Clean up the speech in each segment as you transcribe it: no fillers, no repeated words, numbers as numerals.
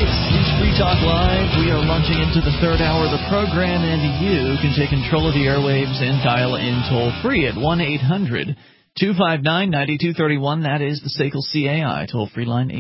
Free Talk Live. We are launching into the third hour of the program, and you can take control of the airwaves and dial in toll-free at 1-800-259-9231. That is the SACL CAI toll-free line,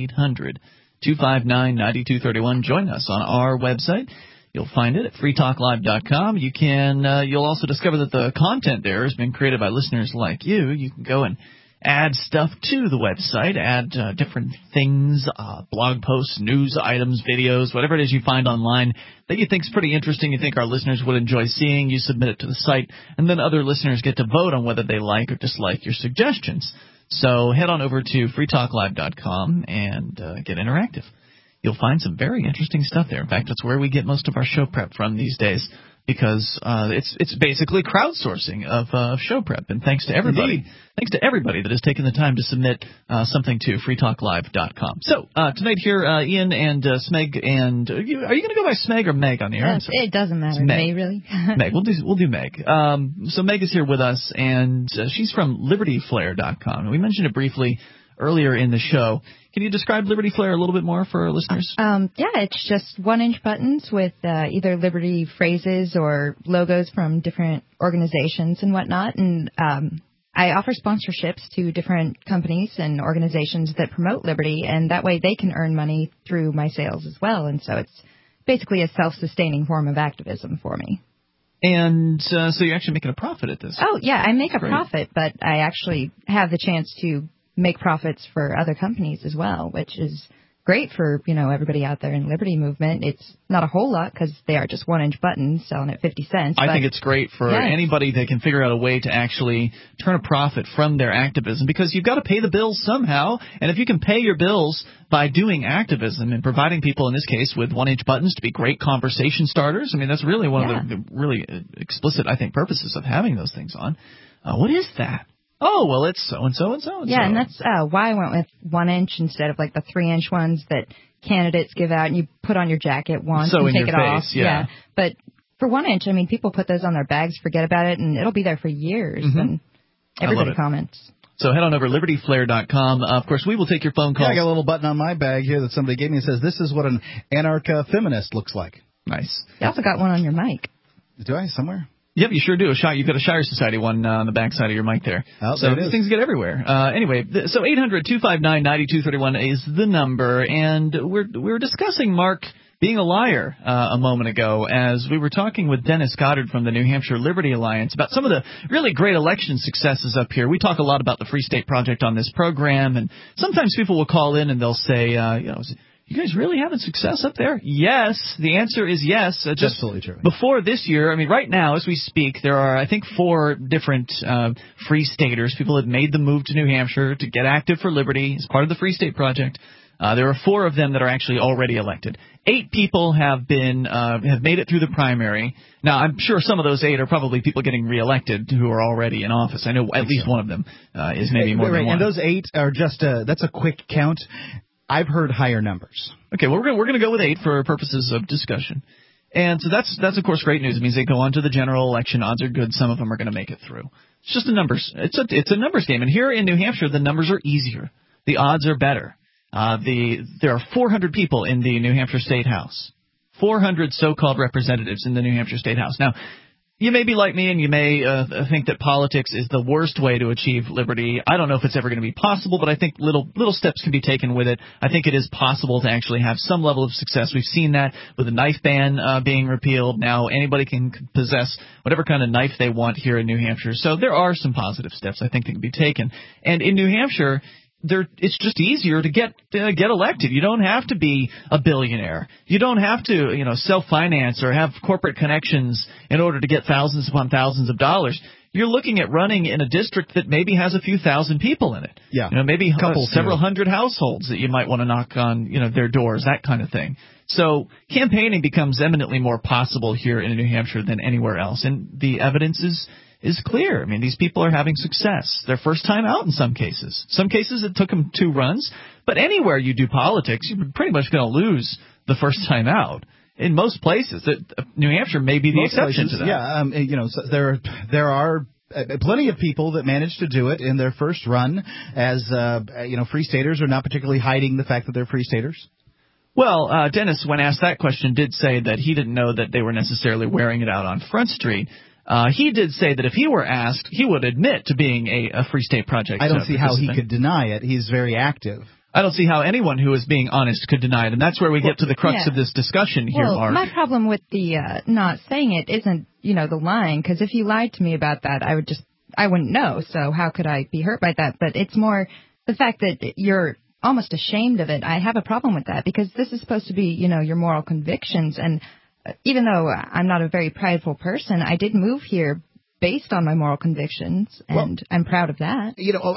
800-259-9231. Join us on our website. You'll find it at freetalklive.com. You'll also discover that the content there has been created by listeners like you. You can go and add stuff to the website, add different things, blog posts, news items, videos, whatever it is you find online that you think is pretty interesting, you think our listeners would enjoy seeing. You submit it to the site, and then other listeners get to vote on whether they like or dislike your suggestions. So head on over to freetalklive.com and get interactive. You'll find some very interesting stuff there. In fact, that's where we get most of our show prep from these days, because it's basically crowdsourcing of show prep. And thanks to everybody. Indeed. Thanks to everybody that has taken the time to submit something to freetalklive.com. So tonight here, Ian and Smeg, and are you going to go by Smeg or Meg on the air? It doesn't matter to me, really. Meg. We'll do Meg. So Meg is here with us, and she's from LibertyFlare.com. And we mentioned it briefly earlier in the show. Can you describe Liberty Flare a little bit more for our listeners? Yeah, it's just 1-inch buttons with either Liberty phrases or logos from different organizations and whatnot. And I offer sponsorships to different companies and organizations that promote Liberty, and that way they can earn money through my sales as well. And so it's basically a self-sustaining form of activism for me. And so you're actually making a profit at this? Oh, yeah, I make a profit, but I actually have the chance to make profits for other companies as well, which is great for, everybody out there in Liberty Movement. It's not a whole lot because they are just 1-inch buttons selling at 50 cents. I think it's great for anybody that can figure out a way to actually turn a profit from their activism, because you've got to pay the bills somehow. And if you can pay your bills by doing activism and providing people, in this case, with 1-inch buttons to be great conversation starters, I mean, that's really one of the really explicit, I think, purposes of having those things on. What is that? Oh, well, it's so-and-so and so-and-so. Yeah, and that's why I went with 1-inch instead of like the 3-inch ones that candidates give out and you put on your jacket once and take it off. Yeah. But for 1-inch, I mean, people put those on their bags, forget about it, and it'll be there for years. Mm-hmm. And everybody comments. So head on over to LibertyFlare.com. Of course, we will take your phone calls. Yeah, I got a little button on my bag here that somebody gave me that says, "This is what an anarcha-feminist looks like." Nice. You also got one on your mic. Do I? Somewhere? Yep, you sure do. You've got a Shire Society one on the back side of your mic there. Oh, so these things get everywhere. Anyway, so 800-259-9231 is the number, and we're discussing Mark being a liar a moment ago as we were talking with Dennis Goddard from the New Hampshire Liberty Alliance about some of the really great election successes up here. We talk a lot about the Free State Project on this program, and sometimes people will call in and they'll say, you guys really having success up there? Yes. The answer is yes. Just absolutely true. Before this year, I mean, right now, as we speak, there are, I think, 4 different Free Staters. People have made the move to New Hampshire to get active for liberty as part of the Free State Project. There are 4 of them that are actually already elected. 8 people have made it through the primary. Now, I'm sure some of those 8 are probably people getting reelected who are already in office. I know at least one of them is maybe more than one. And those 8 are just that's a quick count. I've heard higher numbers. Okay, well, we're going to go with 8 for purposes of discussion. And so that's of course great news. It means they go on to the general election. Odds are good some of them are going to make it through. It's just a numbers. It's a numbers game. And here in New Hampshire, the numbers are easier. The odds are better. There are 400 people in the New Hampshire State House. 400 so-called representatives in the New Hampshire State House. Now, you may be like me and you may think that politics is the worst way to achieve liberty. I don't know if it's ever going to be possible, but I think little steps can be taken with it. I think it is possible to actually have some level of success. We've seen that with the knife ban being repealed. Now anybody can possess whatever kind of knife they want here in New Hampshire. So there are some positive steps I think that can be taken. And in New Hampshire, it's just easier to get elected. You don't have to be a billionaire. You don't have to, self-finance or have corporate connections in order to get thousands upon thousands of dollars. You're looking at running in a district that maybe has a few thousand people in it. Yeah. Maybe several hundred households that you might want to knock on, their doors, that kind of thing. So campaigning becomes eminently more possible here in New Hampshire than anywhere else, and the evidence is clear. I mean, these people are having success. Their first time out in some cases. Some cases it took them 2 runs. But anywhere you do politics, you're pretty much going to lose the first time out. In most places, New Hampshire may be the exception to that. Yeah, so there are plenty of people that manage to do it in their first run as, Free Staters are not particularly hiding the fact that they're Free Staters. Well, Dennis, when asked that question, did say that he didn't know that they were necessarily wearing it out on Front Street. He did say that if he were asked, he would admit to being a Free State Project I don't see how he participant. could deny it. He's very active. I don't see how anyone who is being honest could deny it, and that's where we get to the crux of this discussion here, Mark. My problem with the not saying it isn't, the lying, because if you lied to me about that, I wouldn't know, so how could I be hurt by that? But it's more the fact that you're almost ashamed of it. I have a problem with that, because this is supposed to be, your moral convictions, and even though I'm not a very prideful person, I did move here based on my moral convictions, and I'm proud of that.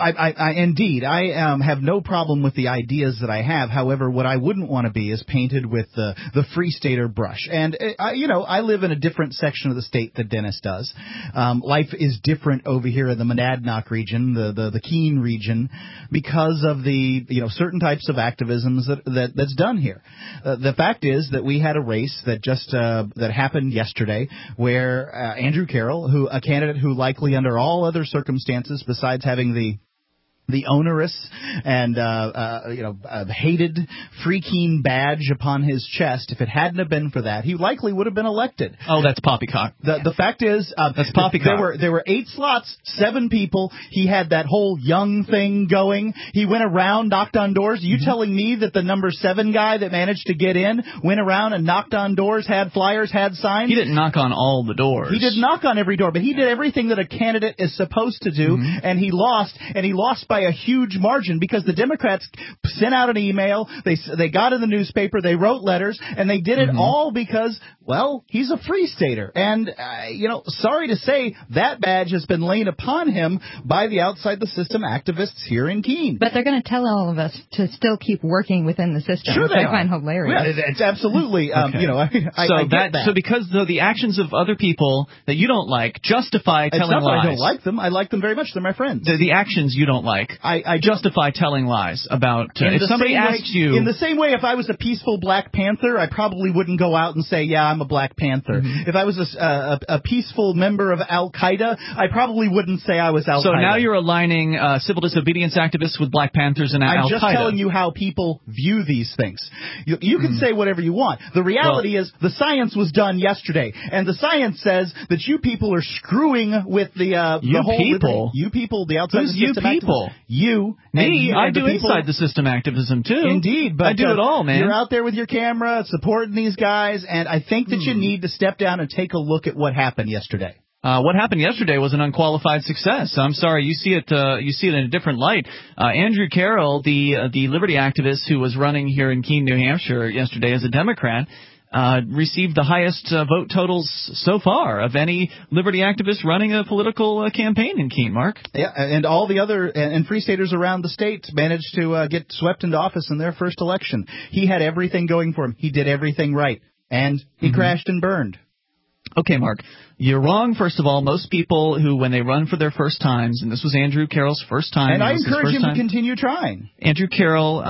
I have no problem with the ideas that I have. However, what I wouldn't want to be is painted with the Free Stater brush. And, I live in a different section of the state that Dennis does. Life is different over here in the Monadnock region, the Keene region, because of the, certain types of activisms that's done here. The fact is that we had a race that just that happened yesterday where Andrew Carroll, a candidate who likely under all other circumstances besides having the onerous and hated Free Keene badge upon his chest, if it hadn't have been for that, he likely would have been elected. Oh, that's poppycock. The fact is, that's poppycock. There were 8 slots, 7 people. He had that whole young thing going. He went around, knocked on doors. Are you telling me that the number 7 guy that managed to get in went around and knocked on doors, had flyers, had signs? He didn't knock on all the doors. He did knock on every door, but he did everything that a candidate is supposed to do, and he lost by a huge margin because the Democrats sent out an email, they got in the newspaper, they wrote letters, and they did it all because, well, he's a Free Stater. And, sorry to say, that badge has been laid upon him by the outside the system activists here in Keene. But they're going to tell all of us to still keep working within the system, sure which I find hilarious. Yeah, it's absolutely, okay. I get that. So because the actions of other people that you don't like justify telling lies. It's not that I don't like them. I like them very much. They're my friends. The actions you don't like. I justify telling lies about if somebody asks you. In the same way, if I was a peaceful Black Panther, I probably wouldn't go out and say, yeah, I'm a Black Panther. If I was a peaceful member of Al-Qaeda, I probably wouldn't say I was Al-Qaeda. So now you're aligning civil disobedience activists with Black Panthers and Al-Qaeda. I'm just telling you how people view these things. You can say whatever you want. The reality is the science was done yesterday, and the science says that you people are screwing with the whole people. You people, the outside Who's the system. you people? You. Me, I do inside the system activism too. Indeed, but I do it all, man. You're out there with your camera supporting these guys, and I think that you need to step down and take a look at what happened yesterday. What happened yesterday was an unqualified success. I'm sorry, you see it in a different light. Andrew Carroll, the liberty activist who was running here in Keene, New Hampshire yesterday as a Democrat, received the highest vote totals so far of any liberty activist running a political campaign in Keene, Mark. Yeah, and all the other and Free Staters around the state managed to get swept into office in their first election. He had everything going for him. He did everything right, and he crashed and burned. Okay, Mark, you're wrong, first of all. Most people who, when they run for their first times, and this was Andrew Carroll's first time. And I encourage him to continue trying. Andrew Carroll,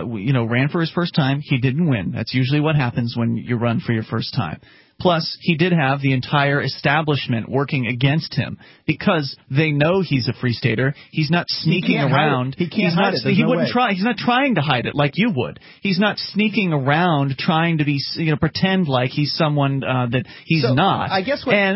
ran for his first time. He didn't win. That's usually what happens when you run for your first time. Plus, he did have the entire establishment working against him because they know he's a Free Stater. He's not sneaking around. He can't hide it. He wouldn't try. He's not trying to hide it like you would. He's not sneaking around trying to be, pretend like he's someone that he's not. I guess what.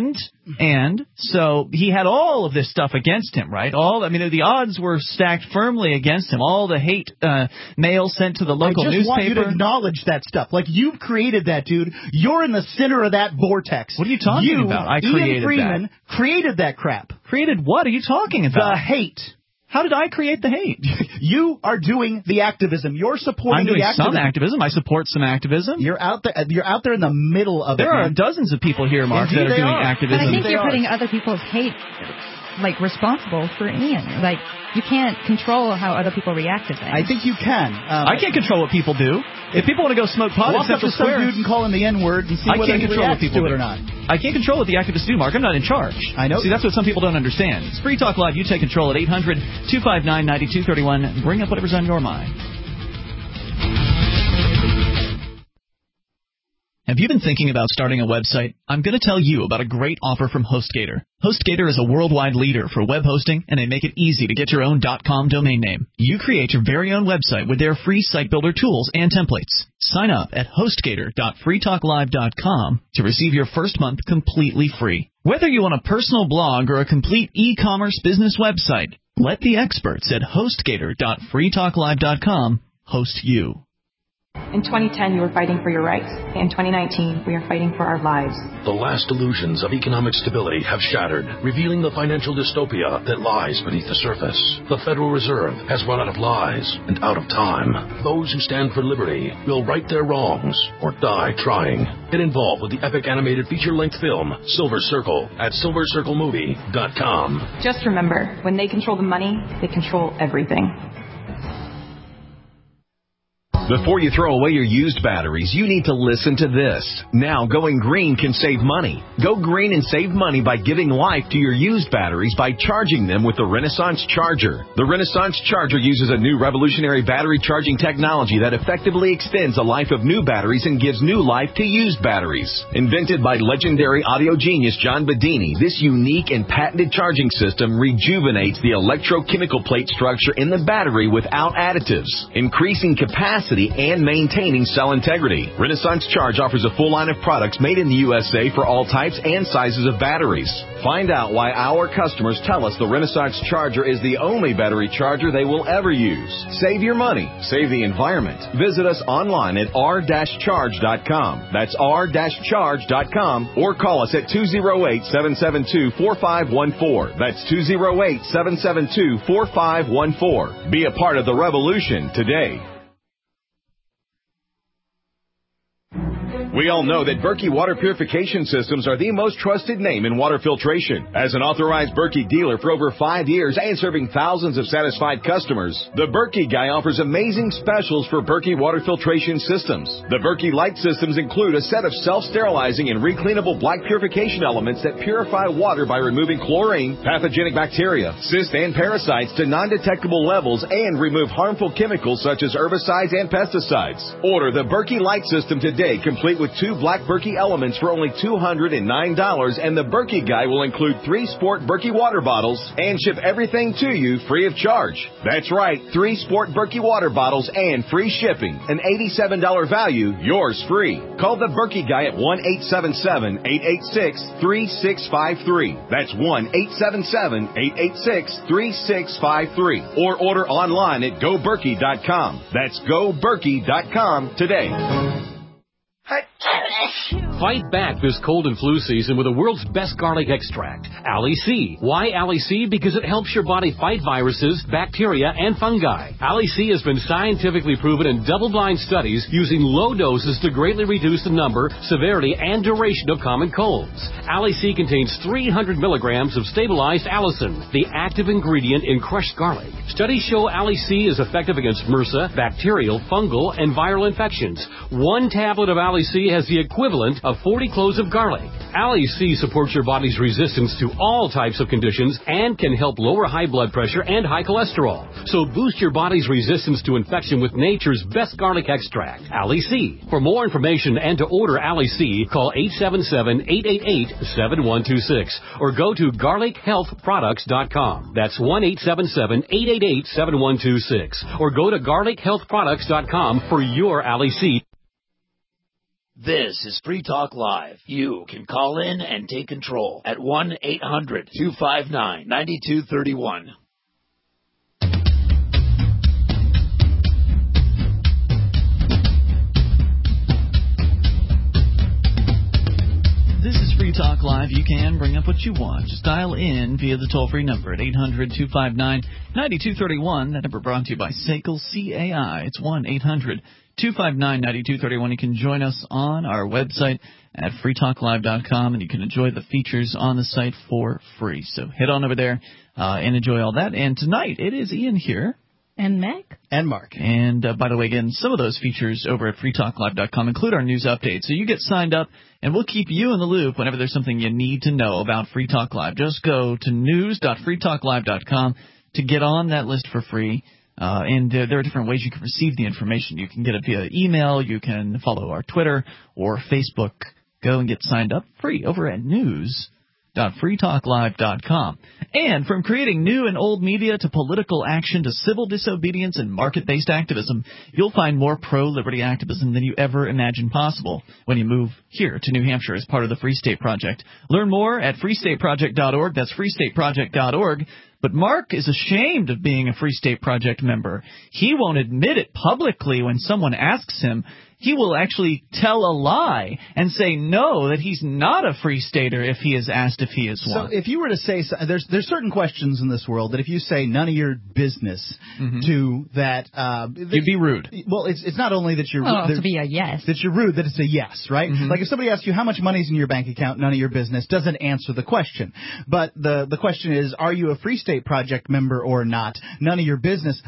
And so he had all of this stuff against him, right? The odds were stacked firmly against him. All the hate mail sent to the local newspaper. I just want you to acknowledge that stuff. Like, you've created that, dude. You're in the center of that vortex. What are you talking about? I created Ian Freeman created that crap. Created what are you talking about? The hate. How did I create the hate? You are doing the activism. You're supporting the activism. I'm doing some activism. I support some activism. You're out there in the middle of it. There are dozens of people here, Mark, that are doing activism. But I think you're putting other people's hate, responsible for Ian. You can't control how other people react to things. I think you can. I can't control what people do. If people want to go smoke pot in Central Square, some dude and call him the N-word and see whether he reacts to it or not. I can't control what the activists do, Mark. I'm not in charge. I know. See, that's what some people don't understand. It's Free Talk Live. You take control at 800-259-9231. Bring up whatever's on your mind. Have you been thinking about starting a website? I'm going to tell you about a great offer from HostGator. HostGator is a worldwide leader for web hosting, and they make it easy to get your own .com domain name. You create your very own website with their free site builder tools and templates. Sign up at HostGator.freetalklive.com to receive your first month completely free. Whether you want a personal blog or a complete e-commerce business website, let the experts at HostGator.freetalklive.com host you. In 2010, you were fighting for your rights. In 2019, we are fighting for our lives. The last illusions of economic stability have shattered, revealing the financial dystopia that lies beneath the surface. The Federal Reserve has run out of lies and out of time. Those who stand for liberty will right their wrongs or die trying. Get involved with the epic animated feature-length film, Silver Circle, at silvercirclemovie.com. Just remember, when they control the money, they control everything. Before you throw away your used batteries, you need to listen to this. Now, going green can save money. Go green and save money by giving life to your used batteries by charging them with the Renaissance Charger. The Renaissance Charger uses a new revolutionary battery charging technology that effectively extends the life of new batteries and gives new life to used batteries. Invented by legendary audio genius John Bedini, this unique and patented charging system rejuvenates the electrochemical plate structure in the battery without additives, increasing capacity and maintaining cell integrity. Renaissance Charge offers a full line of products made in the USA for all types and sizes of batteries. Find out why our customers tell us the Renaissance Charger is the only battery charger they will ever use. Save your money. Save the environment. Visit us online at r-charge.com. That's r-charge.com, or call us at 208-772-4514. That's 208-772-4514. Be a part of the revolution today. We all know that Berkey Water Purification Systems are the most trusted name in water filtration. As an authorized Berkey dealer for over 5 years and serving thousands of satisfied customers, the Berkey Guy offers amazing specials for Berkey Water Filtration Systems. The Berkey Light Systems include a set of self-sterilizing and recleanable black purification elements that purify water by removing chlorine, pathogenic bacteria, cysts, and parasites to non-detectable levels and remove harmful chemicals such as herbicides and pesticides. Order the Berkey Light System today, complete with 2 black Berkey elements for only $209, and the Berkey Guy will include 3 Sport Berkey water bottles and ship everything to you free of charge. That's right, 3 Sport Berkey water bottles and free shipping. An $87 value, yours free. Call the Berkey Guy at 1-877-886-3653. That's 1-877-886-3653. Or order online at GoBerkey.com. That's GoBerkey.com today. Fight back this cold and flu season with the world's best garlic extract, Ali C. Why Ali C? Because it helps your body fight viruses, bacteria, and fungi. Ali C has been scientifically proven in double-blind studies using low doses to greatly reduce the number, severity, and duration of common colds. Ali C contains 300 milligrams of stabilized allicin, the active ingredient in crushed garlic. Studies show Ali C is effective against MRSA, bacterial, fungal, and viral infections. 1 tablet of Ali C has the equivalent of 40 cloves of garlic. Ali C supports your body's resistance to all types of conditions and can help lower high blood pressure and high cholesterol. So boost your body's resistance to infection with nature's best garlic extract, Ali C. For more information and to order Ali C, call 877-888-7126 or go to garlichealthproducts.com. That's 1-877-888-7126 or go to garlichealthproducts.com for your Ali C. This is Free Talk Live. You can call in and take control at 1-800-259-9231. This is Free Talk Live. You can bring up what you want. Just dial in via the toll-free number at 800-259-9231. That number brought to you by SACL CAI. It's 1-800-259-9231. You can join us on our website at freetalklive.com, and you can enjoy the features on the site for free. So head on over there and enjoy all that. And tonight, it is Ian here. And Meg. And Mark. And by the way, again, some of those features over at freetalklive.com include our news updates. So you get signed up, and we'll keep you in the loop whenever there's something you need to know about Free Talk Live. Just go to news.freetalklive.com to get on that list for free. And there are different ways you can receive the information. You can get it via email. You can follow our Twitter or Facebook. Go and get signed up free over at news.freetalklive.com. And from creating new and old media to political action to civil disobedience and market-based activism, you'll find more pro-liberty activism than you ever imagined possible when you move here to New Hampshire as part of the Free State Project. Learn more at freestateproject.org. That's freestateproject.org. But Mark is ashamed of being a Free State Project member. He won't admit it publicly when someone asks him. He will actually tell a lie and say no, that he's not a Free Stater if he is asked if he is one. So if you were to say, there's certain questions in this world that if you say none of your business to that, you'd be rude. Well, it's not only that you're rude. To be a yes. That you're rude, that it's a yes, right? Like if somebody asks you how much money's in your bank account, none of your business, doesn't answer the question. But the question is, are you a Free State Project member or not? None of your business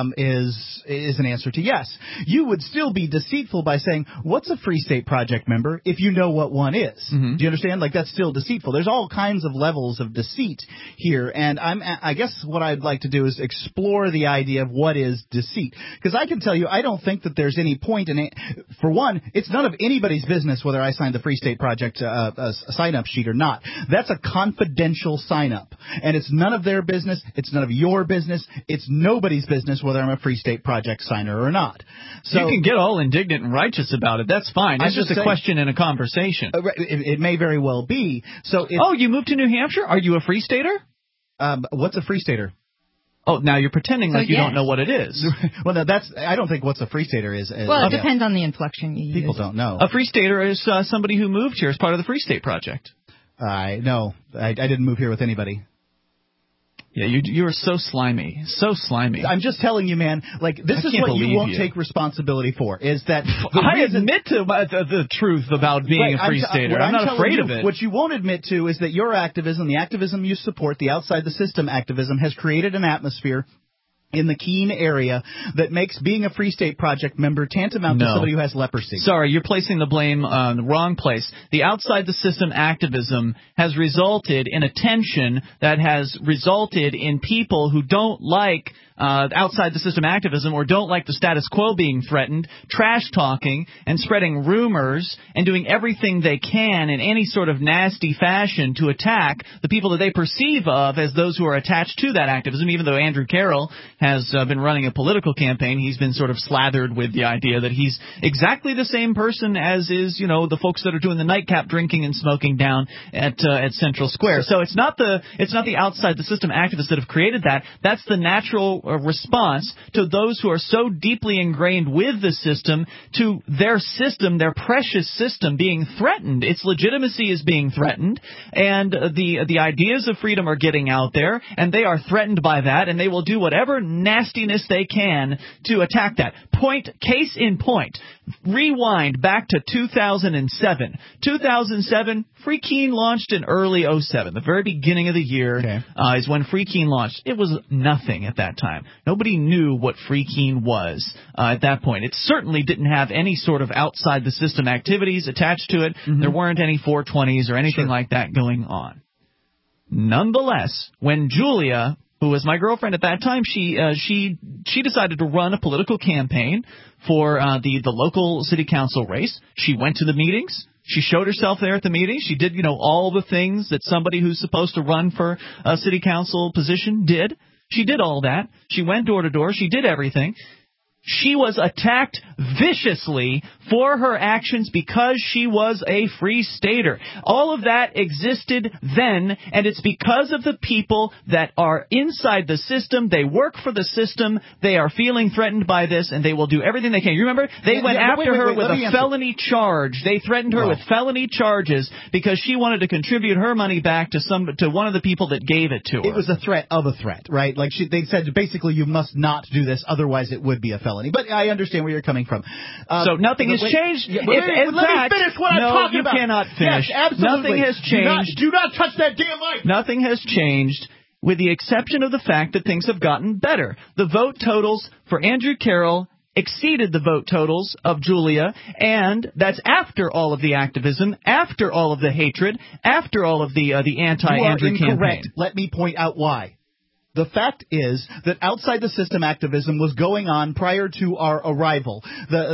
is an answer to yes. You would still be deceitful by saying, what's a Free State Project member if you know what one is? Do you understand? Like, that's still deceitful. There's all kinds of levels of deceit here, and I guess what I'd like to do is explore the idea of what is deceit. Because I can tell you, I don't think that there's any point in it. For one, it's none of anybody's business whether I signed the Free State Project sign-up sheet or not. That's a confidential sign-up, and it's none of their business. It's none of your business. It's nobody's business whether I'm a Free State Project signer or not. So you can get all indignant and righteous about it. That's fine. It's just a question in a conversation. It may very well be. So you moved to New Hampshire? Are you a Free Stater? What's a Free Stater? Oh, now you're pretending like you don't know what it is. Well, no, I don't think what's a Free Stater is. Well, it depends on the inflection you use. People don't know. A Free Stater is somebody who moved here as part of the Free State Project. No, I didn't move here with anybody. Yeah, you are so slimy. So slimy. I'm just telling you, man, like, this is what you won't take responsibility for, is that... I admit to the truth about being a Free Stater. I'm not afraid of it. What you won't admit to is that your activism, the activism you support, the outside the system activism, has created an atmosphere in the Keene area that makes being a Free State Project member tantamount to somebody who has leprosy. Sorry, you're placing the blame on the wrong place. The outside the system activism has resulted in a tension that has resulted in people who don't like outside the system activism or don't like the status quo being threatened, trash talking and spreading rumors and doing everything they can in any sort of nasty fashion to attack the people that they perceive of as those who are attached to that activism. Even though Andrew Carroll has been running a political campaign, he's been sort of slathered with the idea that he's exactly the same person as is, the folks that are doing the nightcap drinking and smoking down at Central Square. So it's not the outside the system activists that have created that. That's the natural response to those who are so deeply ingrained with the system, to their system, their precious system, being threatened. Its legitimacy is being threatened, and the ideas of freedom are getting out there, and they are threatened by that, and they will do whatever nastiness they can to attack that. Case in point. Rewind back to 2007. 2007, Free Keene launched in early 07. The very beginning of the year is when Free Keene launched. It was nothing at that time. Nobody knew what Free Keene was at that point. It certainly didn't have any sort of outside the system activities attached to it. There weren't any 420s or anything like that going on. Nonetheless, when Julia, who was my girlfriend at that time, she decided to run a political campaign for the local city council race. She went to the meetings. She showed herself there at the meetings. She did, all the things that somebody who's supposed to run for a city council position did. She did all that. She went door to door. She did everything. She was attacked viciously for her actions because she was a Free Stater. All of that existed then, and it's because of the people that are inside the system. They work for the system. They are feeling threatened by this, and they will do everything they can. You remember? They went after her with a felony charge. They threatened her with felony charges because she wanted to contribute her money back to one of the people that gave it to her. It was a threat of a threat, right? Like they said, basically, you must not do this, otherwise it would be a felony. But I understand where you're coming from. So nothing has changed. Let me finish what I'm talking about. No, you cannot finish. Yes, absolutely. Nothing has changed. Do not touch that damn mic. Nothing has changed, with the exception of the fact that things have gotten better. The vote totals for Andrew Carroll exceeded the vote totals of Julia, and that's after all of the activism, after all of the hatred, after all of the anti-Andrew campaign. Let me point out why. The fact is that outside the system activism was going on prior to our arrival.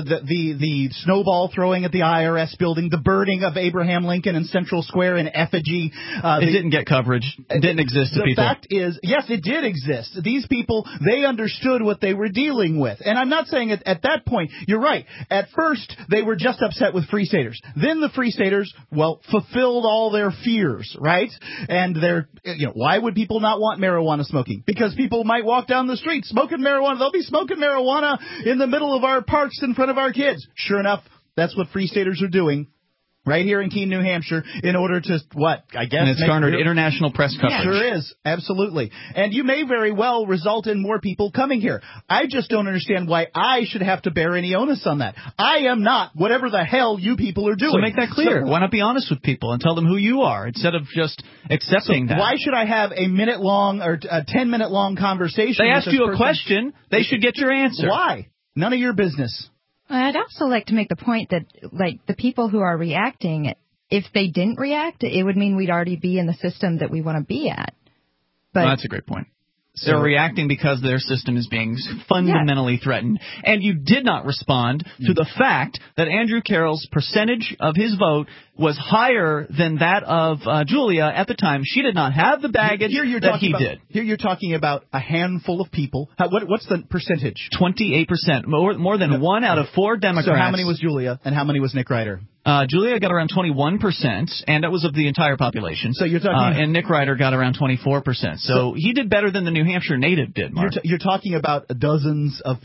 The snowball throwing at the IRS building, the burning of Abraham Lincoln in Central Square in effigy. It didn't get coverage. It didn't exist to people. The fact is, yes, it did exist. These people, they understood what they were dealing with. And I'm not saying at that point, you're right. At first, they were just upset with Free Staters. Then the Free Staters, well, fulfilled all their fears, right? And why would people not want marijuana smoking? Because people might walk down the street smoking marijuana. They'll be smoking marijuana in the middle of our parks in front of our kids. Sure enough, that's what Free Staters are doing right here in Keene, New Hampshire, in order to, And it's garnered international press coverage. Yeah, sure is. Absolutely. And you may very well result in more people coming here. I just don't understand why I should have to bear any onus on that. I am not whatever the hell you people are doing. So make that clear. Why not be honest with people and tell them who you are instead of just accepting that? Why should I have a minute-long or a 10-minute-long conversation? They asked you a question. They should get your answer. Why? None of your business. I'd also like to make the point that, the people who are reacting, if they didn't react, it would mean we'd already be in the system that we want to be at. But that's a great point. They're reacting because their system is being fundamentally threatened. And you did not respond to the fact that Andrew Carroll's percentage of his vote was higher than that of Julia at the time. She did not have the baggage that he did. Here you're talking about a handful of people. What's the percentage? 28%. More than 1 out of 4 Democrats. So how many was Julia and how many was Nick Ryder? Julia got around 21%, and that was of the entire population. So you're talking, and Nick Ryder got around 24%. So he did better than the New Hampshire native did, Mark. You're talking about dozens of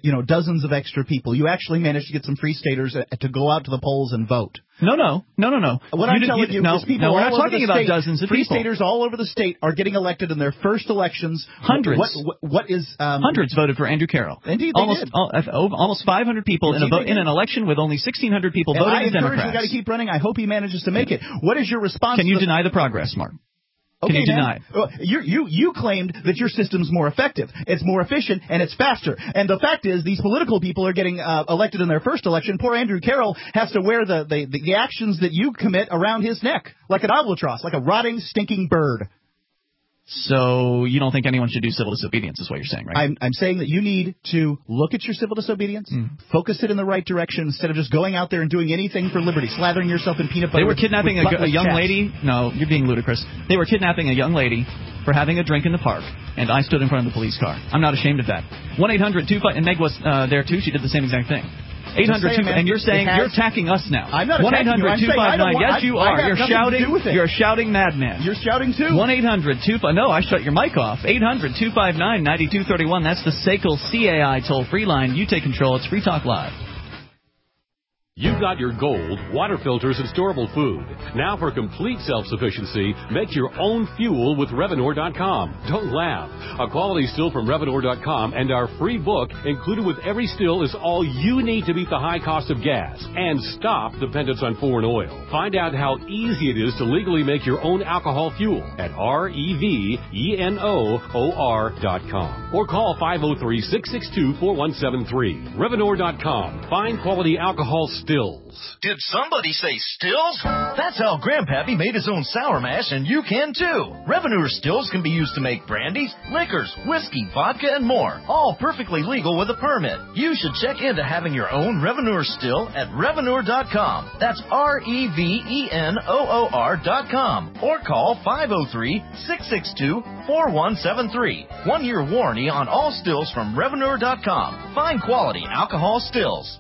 extra people. You actually managed to get some Free Staters to go out to the polls and vote. No. What I'm telling you is people we're all not over talking the about state, dozens of Free people. Staters all over the state are getting elected in their first elections. Hundreds. What is hundreds voted for Andrew Carroll. Indeed, they did. Almost 500 people in an election with only 1,600 people voting as Democrats. I encourage the guy to keep running. I hope he manages to make it. What is your response? Can you deny the progress, Mark? Okay, Can you deny it? You claimed that your system's more effective, it's more efficient, and it's faster. And the fact is, these political people are getting elected in their first election. Poor Andrew Carroll has to wear the actions that you commit around his neck, like an albatross, like a rotting, stinking bird. So you don't think anyone should do civil disobedience is what you're saying, right? I'm saying that you need to look at your civil disobedience, focus it in the right direction instead of just going out there and doing anything for liberty, slathering yourself in peanut butter. They were kidnapping a young lady. No, you're being ludicrous. They were kidnapping a young lady for having a drink in the park, and I stood in front of the police car. I'm not ashamed of that. 1-800-2-5, and Meg was there too. She did the same exact thing. 800 and you're saying you're attacking us now. I'm not attacking you. 1-800-259. Yes, you are. You're shouting. You're a shouting madman. You're shouting too. 1-800-259. No, I shut your mic off. 800-259-9231. That's the SACL CAI toll-free line. You take control. It's Free Talk Live. You've got your gold, water filters, and storable food. Now for complete self-sufficiency, make your own fuel with Revenor.com. Don't laugh. A quality still from Revenor.com and our free book included with every still is all you need to beat the high cost of gas and stop dependence on foreign oil. Find out how easy it is to legally make your own alcohol fuel at REVENOOR.com or call 503-662-4173. Revenor.com. Find quality alcohol stills. Did somebody say stills? That's how Grandpappy made his own sour mash, and you can too. Revenor stills can be used to make brandies, liquors, whiskey, vodka, and more. All perfectly legal with a permit. You should check into having your own Revenor still at Revenor.com. That's REVENOOR.com. Or call 503-662-4173. 1 year warranty on all stills from Revenor.com. Find quality alcohol stills.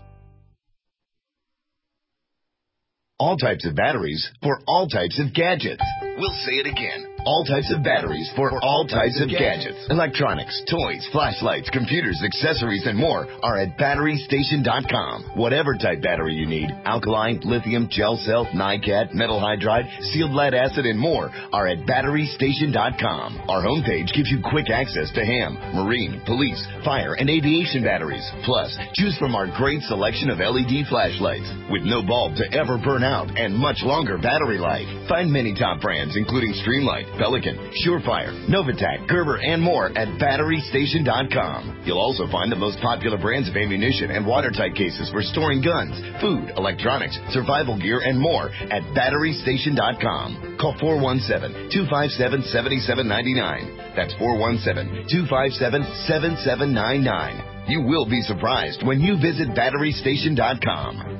All types of batteries for all types of gadgets. We'll say it again. All types of batteries for all types of gadgets. Electronics, toys, flashlights, computers, accessories, and more are at BatteryStation.com. Whatever type battery you need, alkaline, lithium, gel cell, NiCad, metal hydride, sealed lead acid, and more are at BatteryStation.com. Our homepage gives you quick access to ham, marine, police, fire, and aviation batteries. Plus, choose from our great selection of LED flashlights with no bulb to ever burn out and much longer battery life. Find many top brands including Streamlight, Pelican, Surefire, Novatac, Gerber, and more at BatteryStation.com. You'll also find the most popular brands of ammunition and watertight cases for storing guns, food, electronics, survival gear, and more at BatteryStation.com. Call 417-257-7799. That's 417-257-7799. You will be surprised when you visit BatteryStation.com.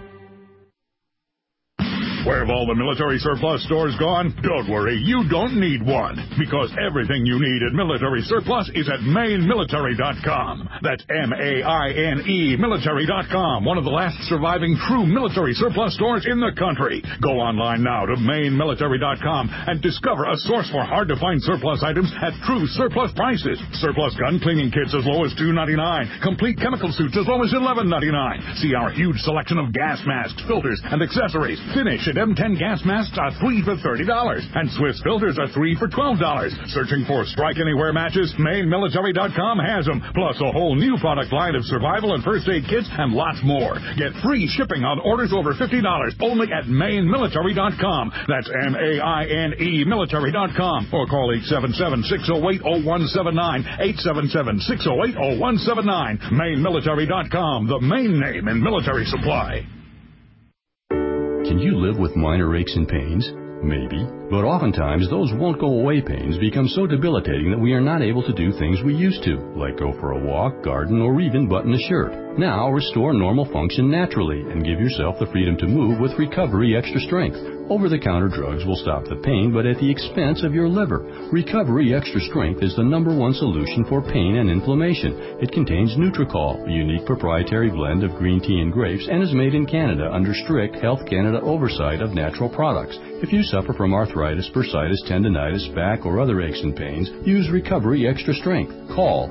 Where have all the military surplus stores gone? Don't worry, you don't need one, because everything you need at Military Surplus is at MaineMilitary.com. That's M-A-I-N-E Military.com, one of the last surviving true military surplus stores in the country. Go online now to MaineMilitary.com and discover a source for hard-to-find surplus items at true surplus prices. Surplus gun cleaning kits as low as $2.99. Complete chemical suits as low as $11.99. See our huge selection of gas masks, filters, and accessories. Finish at M10 gas masks are 3 for $30, and Swiss filters are 3 for $12. Searching for Strike Anywhere matches? MaineMilitary.com has them, plus a whole new product line of survival and first aid kits and lots more. Get free shipping on orders over $50 only at MaineMilitary.com. That's M-A-I-N-E Military.com, or call 877-608-0179, 877-608-0179. MaineMilitary.com, the main name in military supply. Can you live with minor aches and pains? Maybe. But oftentimes, those won't-go-away pains become so debilitating that we are not able to do things we used to, like go for a walk, garden, or even button a shirt. Now, restore normal function naturally and give yourself the freedom to move with Recovery Extra Strength. Over-the-counter drugs will stop the pain, but at the expense of your liver. Recovery Extra Strength is the #1 solution for pain and inflammation. It contains Nutracol, a unique proprietary blend of green tea and grapes, and is made in Canada under strict Health Canada oversight of natural products. If you suffer from arthritis, bursitis, tendinitis, back, or other aches and pains, use Recovery Extra Strength. Call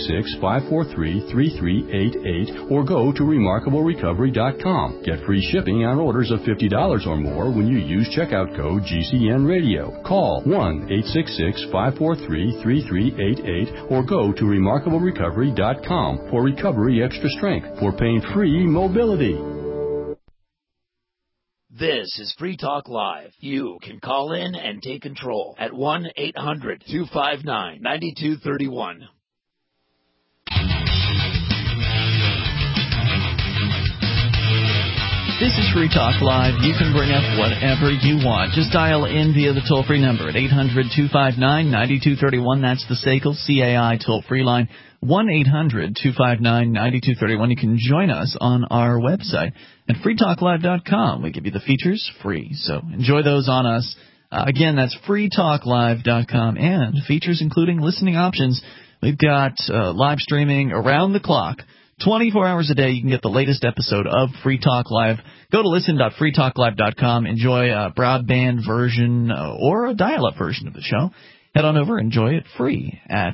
866-543-3388 or go to RemarkableRecovery.com. Get free shipping on orders of $50 or more when you use checkout code GCN Radio. Call 1-866-543-3388 or go to RemarkableRecovery.com for Recovery Extra Strength for pain-free mobility. This is Free Talk Live. You can call in and take control at 1-800-259-9231. This is Free Talk Live. You can bring up whatever you want. Just dial in via the toll-free number at 800-259-9231. That's the SACL CAI toll-free line, 1-800-259-9231. You can join us on our website at freetalklive.com. We give you the features free, so enjoy those on us. Again, that's freetalklive.com, and features including listening options. We've got live streaming around the clock. 24 hours a day, you can get the latest episode of Free Talk Live. Go to listen.freetalklive.com. Enjoy a broadband version or a dial-up version of the show. Head on over and enjoy it free at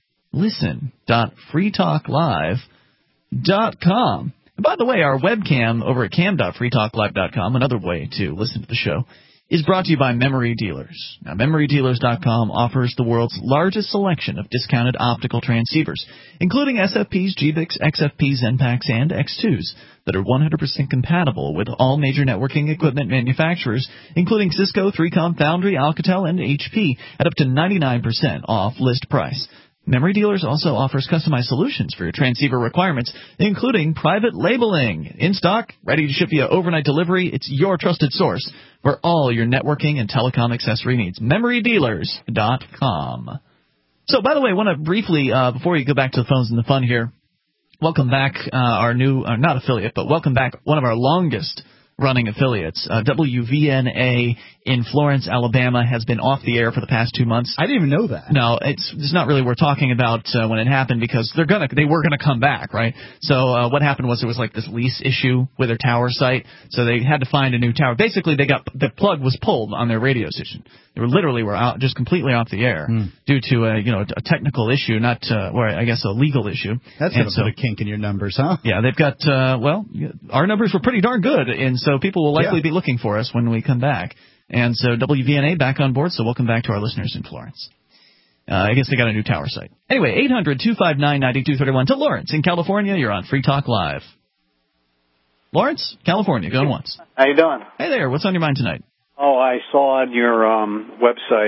listen.freetalklive.com. And by the way, our webcam over at cam.freetalklive.com, another way to listen to the show, is brought to you by Memory Dealers. Now, MemoryDealers.com offers the world's largest selection of discounted optical transceivers, including SFPs, GBICs, XFPs, NPACs, and X2s that are 100% compatible with all major networking equipment manufacturers, including Cisco, 3Com, Foundry, Alcatel, and HP, at up to 99% off list price. Memory Dealers also offers customized solutions for your transceiver requirements, including private labeling. In stock, ready to ship via overnight delivery. It's your trusted source for all your networking and telecom accessory needs. MemoryDealers.com. So, by the way, I want to briefly, before you go back to the phones and the fun here, welcome back our new, not affiliate, but welcome back one of our longest running affiliates. WVNA in Florence, Alabama, has been off the air for the past 2 months. I didn't even know that. No, it's not really worth talking about when it happened, because they were gonna come back, right? So what happened was there was like this lease issue with their tower site, so they had to find a new tower. Basically, the plug was pulled on their radio station. They were out, just completely off the air due to a technical issue, or I guess a legal issue. That's going to put a kink in your numbers, huh? Yeah, they've got our numbers were pretty darn good, and so people will likely be looking for us when we come back. And so WVNA back on board, so welcome back to our listeners in Florence. I guess they got a new tower site. Anyway, 800-259-9231 to Lawrence in California. You're on Free Talk Live. Lawrence, California, going once. How you doing? Hey there, what's on your mind tonight? Oh, I saw on your website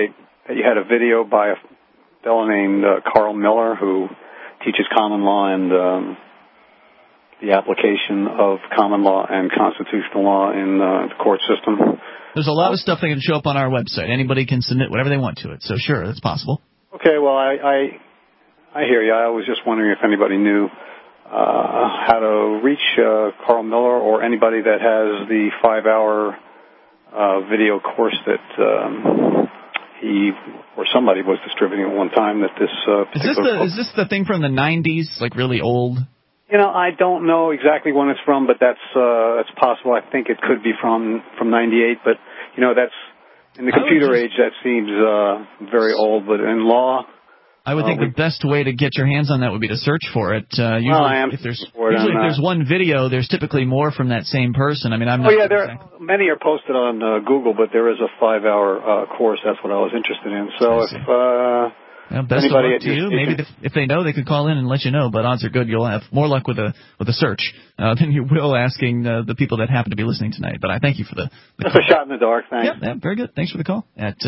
that you had a video by a fellow named Carl Miller who teaches common law and the application of common law and constitutional law in the court system. There's a lot of stuff that can show up on our website. Anybody can submit whatever they want to it. So sure, that's possible. Okay, well, I hear you. I was just wondering if anybody knew how to reach Carl Miller or anybody that has the 5-hour video course that he or somebody was distributing at one time. That this is this the thing from the 90s, like really old? You know, I don't know exactly when it's from, but that's possible. I think it could be from 98, but you know, that's in the computer age. That seems very old, but in law, I would think the best way to get your hands on that would be to search for it. Usually, I am if there's one video, there's typically more from that same person. I mean, I'm not. Oh yeah, many are posted on Google, but there is a 5-hour course. That's what I was interested in. So if best of luck to you. Maybe if they know, they could call in and let you know. But odds are good you'll have more luck with a search than you will asking the people that happen to be listening tonight. But I thank you for the That's a shot in the dark. Thanks. Yeah, very good. Thanks for the call. At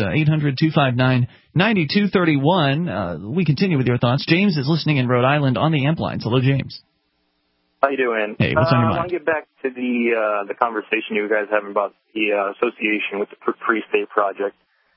800-259-9231, we continue with your thoughts. James is listening in Rhode Island on the amp lines. Hello, James. How you doing? Hey, what's on your mind? I want to get back to the conversation you guys having about the association with the Free State Project.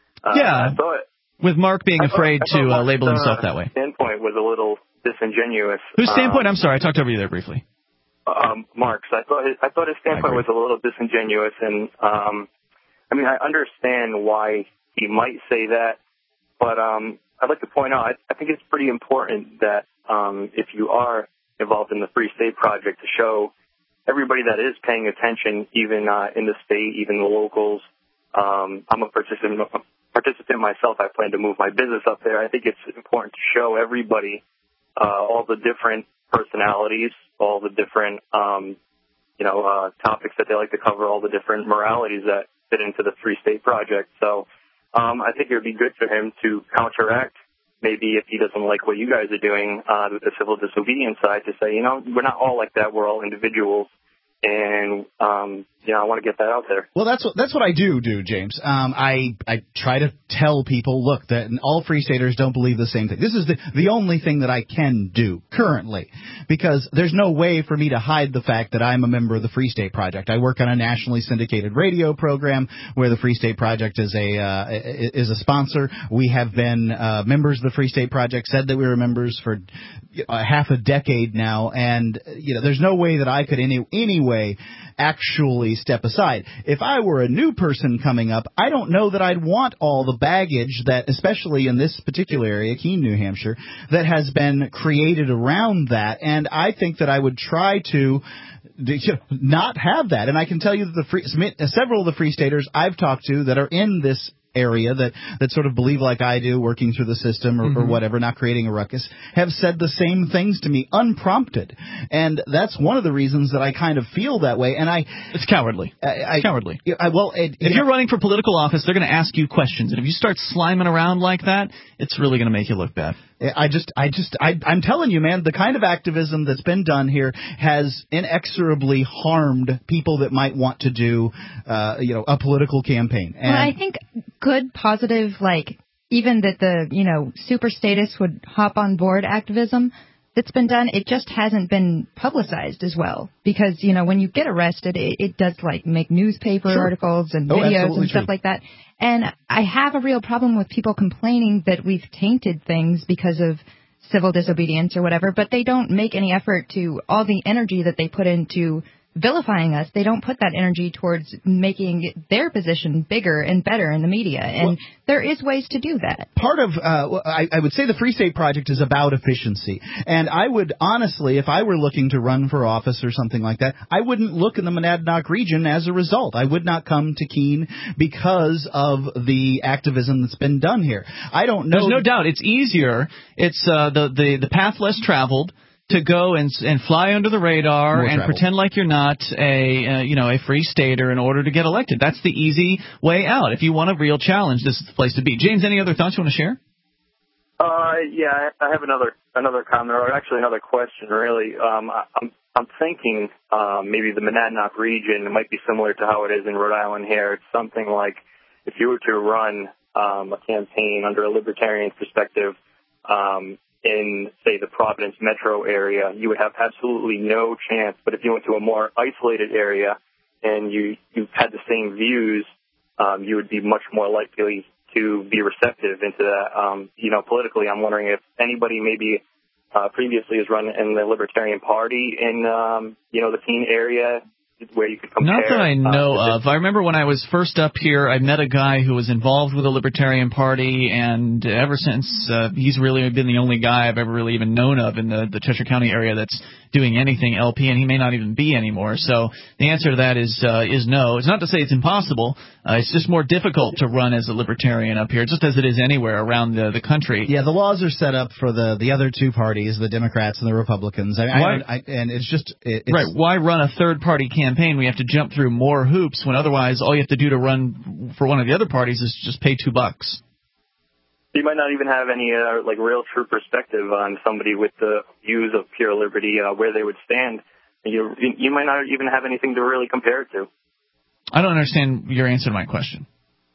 With Mark being afraid to label himself that way. Standpoint was a little disingenuous. Whose standpoint? I'm sorry, I talked over you there briefly. Mark's. I thought his standpoint was a little disingenuous, and I mean, I understand why he might say that, but I'd like to point out I think it's pretty important that if you are involved in the Free State Project, to show everybody that is paying attention, even in the state, even the locals. I'm a participant myself. I plan to move my business up there. I think it's important to show everybody all the different personalities, all the different topics that they like to cover, all the different moralities that fit into the Free State Project. So I think it would be good for him to counteract, maybe if he doesn't like what you guys are doing with the civil disobedience side, to say, we're not all like that. We're all individuals. And, I want to get that out there. Well, that's what I do, James. I try to tell people, look, that all Free Staters don't believe the same thing. This is the only thing that I can do currently, because there's no way for me to hide the fact that I'm a member of the Free State Project. I work on a nationally syndicated radio program where the Free State Project is a sponsor. We have been members of the Free State Project, said that we were members for half a decade now, and there's no way that I could anyway actually step aside. If I were a new person coming up, I don't know that I'd want all the baggage that, especially in this particular area, Keene, New Hampshire, that has been created around that. And I think that I would try to not have that. And I can tell you that several of the Free Staters I've talked to that are in this area that sort of believe like I do, working through the system or whatever, not creating a ruckus, have said the same things to me unprompted. And that's one of the reasons that I kind of feel that way. And it's cowardly. It's cowardly. If you're running for political office, they're going to ask you questions. And if you start sliming around like that, it's really going to make you look bad. I'm telling you, man, the kind of activism that's been done here has inexorably harmed people that might want to do, a political campaign. And I think good, positive, even that the, super status would hop on board activism that's been done, it just hasn't been publicized as well. Because, when you get arrested, it does, make newspaper articles and videos and stuff like that. And I have a real problem with people complaining that we've tainted things because of civil disobedience or whatever, but they don't make any effort to all the energy that they put into vilifying us. They don't put that energy towards making their position bigger and better in the media. And there is ways to do that. Part of, I would say the Free State Project is about efficiency. And I would honestly, if I were looking to run for office or something like that, I wouldn't look in the Monadnock region as a result. I would not come to Keene because of the activism that's been done here. I don't know. There's no doubt. It's easier. It's the path less traveled to go and fly under the radar and pretend like you're not a Free Stater in order to get elected. That's the easy way out. If you want a real challenge, this is the place to be. James, any other thoughts you want to share? Yeah, I have another comment, or actually another question, really. I'm thinking maybe the Monadnock region might be similar to how it is in Rhode Island here. It's something like if you were to run a campaign under a libertarian perspective in, say, the Providence metro area, you would have absolutely no chance. But if you went to a more isolated area and you had the same views, you would be much more likely to be receptive into that. Politically, I'm wondering if anybody maybe previously has run in the Libertarian Party in, the Keene area, where you could compare. Not that I know of. I remember when I was first up here, I met a guy who was involved with the Libertarian Party, and ever since, he's really been the only guy I've ever really even known of in the Cheshire County area that's doing anything LP, and he may not even be anymore. So the answer to that is no. It's not to say it's impossible. It's just more difficult to run as a Libertarian up here, just as it is anywhere around the country. Yeah, the laws are set up for the other two parties, the Democrats and the Republicans. And it's just... Right. Why run a third-party campaign? We have to jump through more hoops when otherwise all you have to do to run for one of the other parties is just pay $2. You might not even have any real true perspective on somebody with the views of pure liberty, where they would stand. You might not even have anything to really compare it to. I don't understand your answer to my question.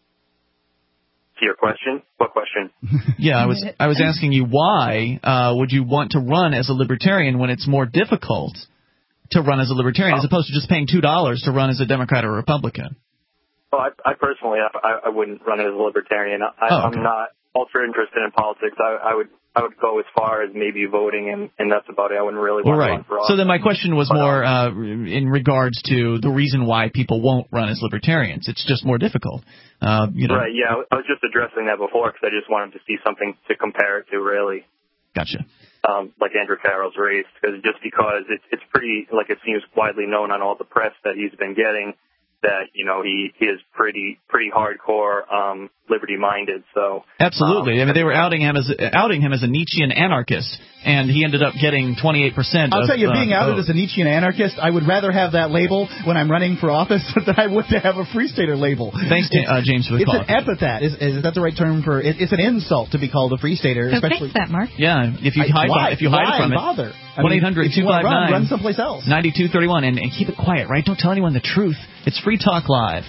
To your question? What question? Yeah, I was asking you why would you want to run as a libertarian when it's more difficult to run as a libertarian as opposed to just paying $2 to run as a Democrat or Republican? Well, I personally, I wouldn't run as a libertarian. I'm not ultra interested in politics. I would go as far as maybe voting, and that's about it. I wouldn't really want to run for office. So then my question was more in regards to the reason why people won't run as libertarians. It's just more difficult. Right, yeah. I was just addressing that before because I just wanted to see something to compare it to, really. Gotcha. Like Andrew Carroll's race, because it's pretty, it seems widely known on all the press that he's been getting that, he is pretty hardcore, liberty-minded, so. Absolutely. They were outing him as a Nietzschean anarchist, and he ended up getting 28%. I'll tell you, being outed as a Nietzschean anarchist, I would rather have that label when I'm running for office than I would to have a Free Stater label. Thanks, James, for the call. It's an epithet. Is that the right term for it? It's an insult to be called a Free Stater. So fix that, Mark. Yeah, if you hide from it. Bother? 1-800-259 run someplace else. 9231, and keep it quiet, right? Don't tell anyone the truth. It's Free Talk Live.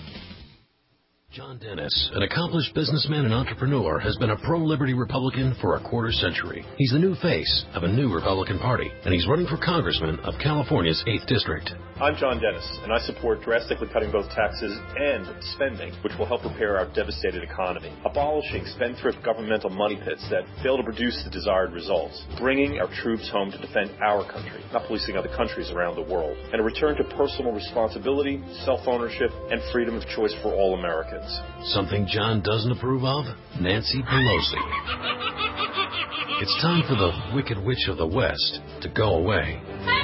John Dennis, an accomplished businessman and entrepreneur, has been a pro-liberty Republican for a quarter century. He's the new face of a new Republican Party, and he's running for congressman of California's 8th District. I'm John Dennis, and I support drastically cutting both taxes and spending, which will help repair our devastated economy, abolishing spendthrift governmental money pits that fail to produce the desired results, bringing our troops home to defend our country, not policing other countries around the world, and a return to personal responsibility, self-ownership, and freedom of choice for all Americans. Something John doesn't approve of? Nancy Pelosi. It's time for the Wicked Witch of the West to go away.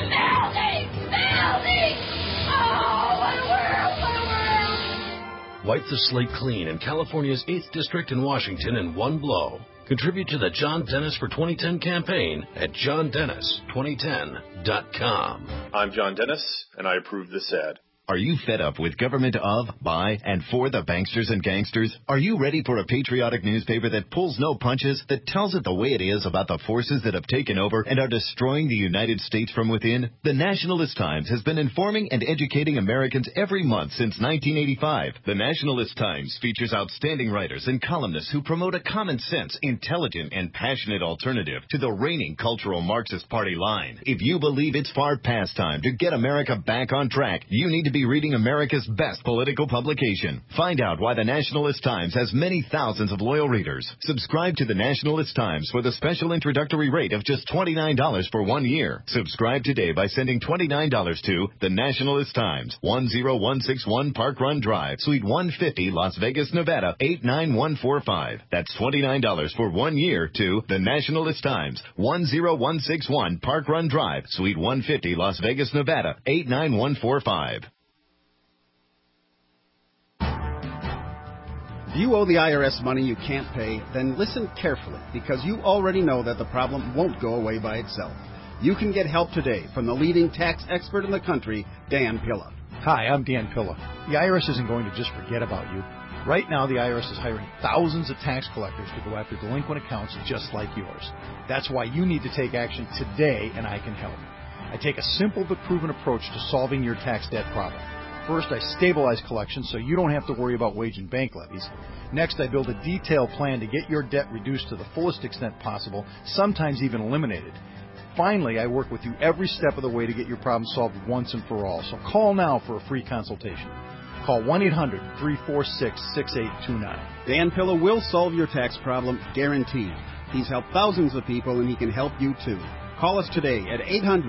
Wipe the slate clean in California's 8th District in Washington in one blow. Contribute to the John Dennis for 2010 campaign at johndennis2010.com. I'm John Dennis, and I approve this ad. Are you fed up with government of, by, and for the banksters and gangsters? Are you ready for a patriotic newspaper that pulls no punches, that tells it the way it is about the forces that have taken over and are destroying the United States from within? The Nationalist Times has been informing and educating Americans every month since 1985. The Nationalist Times features outstanding writers and columnists who promote a common sense, intelligent, and passionate alternative to the reigning cultural Marxist Party line. If you believe it's far past time to get America back on track, you need to be reading America's best political publication. Find out why the Nationalist Times has many thousands of loyal readers. Subscribe to the Nationalist Times with a special introductory rate of just $29 for 1 year. Subscribe today by sending $29 to the Nationalist Times, 10161 Park Run Drive, Suite 150, Las Vegas, Nevada, 89145. That's $29 for 1 year to the Nationalist Times, 10161 Park Run Drive, Suite 150, Las Vegas, Nevada, 89145. If you owe the IRS money you can't pay, then listen carefully, because you already know that the problem won't go away by itself. You can get help today from the leading tax expert in the country, Dan Pilla. Hi, I'm Dan Pilla. The IRS isn't going to just forget about you. Right now, the IRS is hiring thousands of tax collectors to go after delinquent accounts just like yours. That's why you need to take action today, and I can help. I take a simple but proven approach to solving your tax debt problem. First, I stabilize collections so you don't have to worry about wage and bank levies. Next, I build a detailed plan to get your debt reduced to the fullest extent possible, sometimes even eliminated. Finally, I work with you every step of the way to get your problem solved once and for all. So call now for a free consultation. Call 1-800-346-6829. Dan Pilla will solve your tax problem, guaranteed. He's helped thousands of people, and he can help you too. Call us today at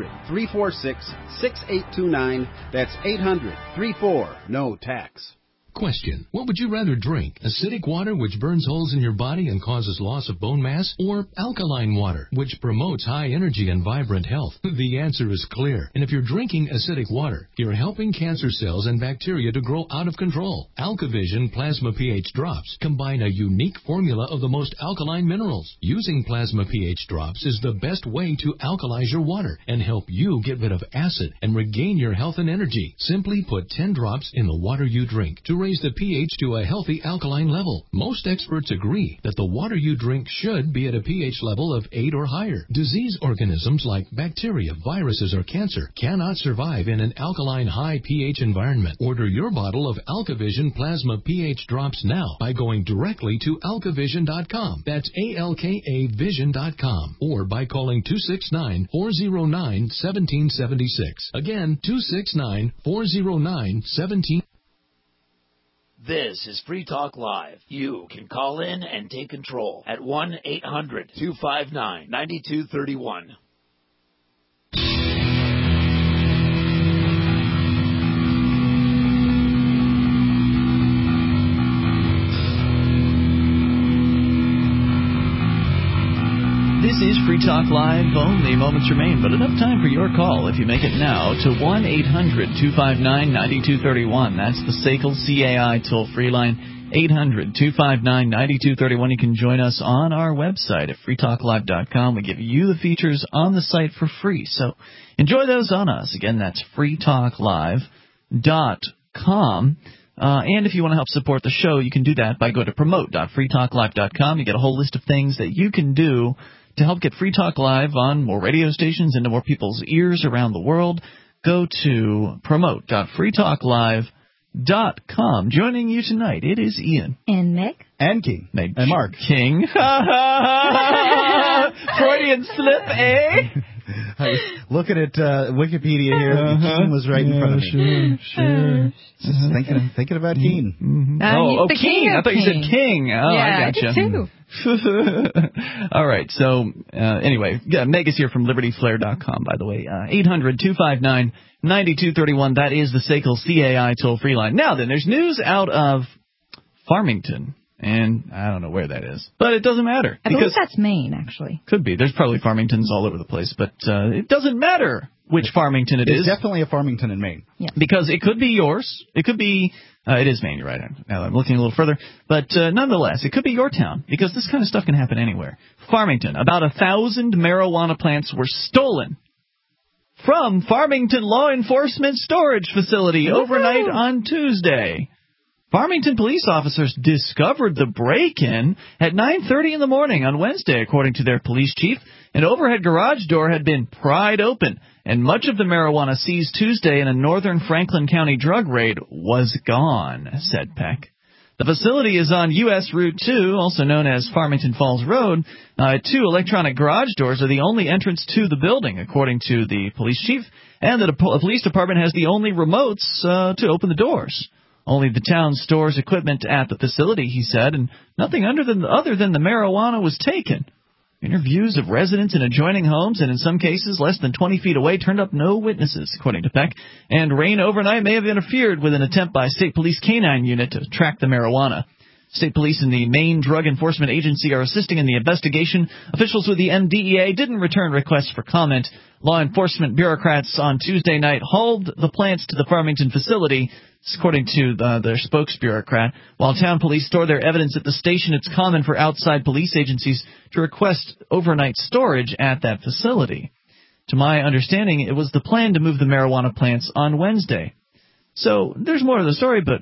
800-346-6829. That's 800-34-NO-TAX. Question: what would you rather drink? Acidic water, which burns holes in your body and causes loss of bone mass, or alkaline water, which promotes high energy and vibrant health? The answer is clear. And if you're drinking acidic water, you're helping cancer cells and bacteria to grow out of control. AlkaVision Plasma pH Drops combine a unique formula of the most alkaline minerals. Using Plasma pH Drops is the best way to alkalize your water and help you get rid of acid and regain your health and energy. Simply put 10 drops in the water you drink to raise the pH to a healthy alkaline level. Most experts agree that the water you drink should be at a pH level of 8 or higher. Disease organisms like bacteria, viruses, or cancer cannot survive in an alkaline high pH environment. Order your bottle of AlkaVision Plasma pH Drops now by going directly to alkavision.com. That's ALKAvision.com. Or by calling 269-409-1776. Again, 269-409-1776. This is Free Talk Live. You can call in and take control at 1-800-259-9231. This is Free Talk Live. Only moments remain, but enough time for your call if you make it now to 1-800-259-9231. That's the SACL CAI toll-free line, 800-259-9231. You can join us on our website at freetalklive.com. We give you the features on the site for free, so enjoy those on us. Again, that's freetalklive.com. And if you want to help support the show, you can do that by going to promote.freetalklive.com. You get a whole list of things that you can do to help get Free Talk Live on more radio stations, into more people's ears around the world. Go to promote.freetalklive.com. Joining you tonight, it is Ian. And Nick. And King. And Mark. King. Freudian slip, eh? I was looking at Wikipedia here. King was right in front of me. Sure. Just thinking about Keen. Mm-hmm. King. I thought you said King. Oh, yeah, I gotcha. I did too. All right. So, anyway, Meg is here from LibertyFlare.com, by the way. 800-259-9231. That is the SACL CAI toll-free line. Now then, there's news out of Farmington. And I don't know where that is. But it doesn't matter. I believe that's Maine, actually. Could be. There's probably Farmingtons all over the place. But it doesn't matter which Farmington it is. It's definitely a Farmington in Maine. Yeah. Because it could be yours. It could be... it is Maine, you're right. Now I'm looking a little further. But nonetheless, it could be your town. Because this kind of stuff can happen anywhere. Farmington. About 1,000 marijuana plants were stolen from Farmington Law Enforcement Storage Facility overnight on Tuesday. Farmington police officers discovered the break-in at 9:30 in the morning on Wednesday, according to their police chief. An overhead garage door had been pried open, and much of the marijuana seized Tuesday in a northern Franklin County drug raid was gone, said Peck. The facility is on U.S. Route 2, also known as Farmington Falls Road. 2 electronic garage doors are the only entrance to the building, according to the police chief, and the police department has the only remotes to open the doors. Only the town stores equipment at the facility, he said, and nothing other than the marijuana was taken. Interviews of residents in adjoining homes, and in some cases less than 20 feet away, turned up no witnesses, according to Peck. And rain overnight may have interfered with an attempt by State Police K-9 unit to track the marijuana. State police and the Maine Drug Enforcement Agency are assisting in the investigation. Officials with the MDEA didn't return requests for comment. Law enforcement bureaucrats on Tuesday night hauled the plants to the Farmington facility, according to their spokesbureaucrat. While town police store their evidence at the station, it's common for outside police agencies to request overnight storage at that facility. To my understanding, it was the plan to move the marijuana plants on Wednesday. So there's more to the story, but